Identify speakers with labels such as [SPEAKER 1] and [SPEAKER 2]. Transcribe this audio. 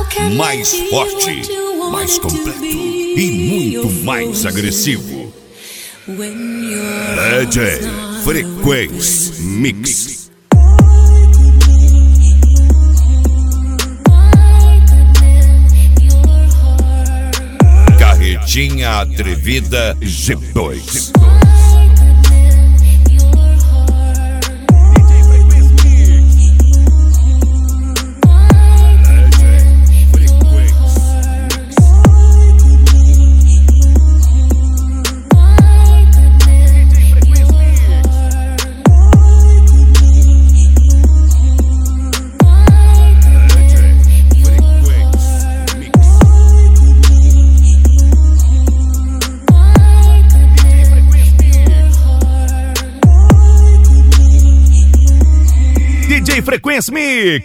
[SPEAKER 1] mais forte, mais completo e muito mais agressivo. DJ Frequency Mix. Carretinha Atrevida G2. DJ Frequency Mix.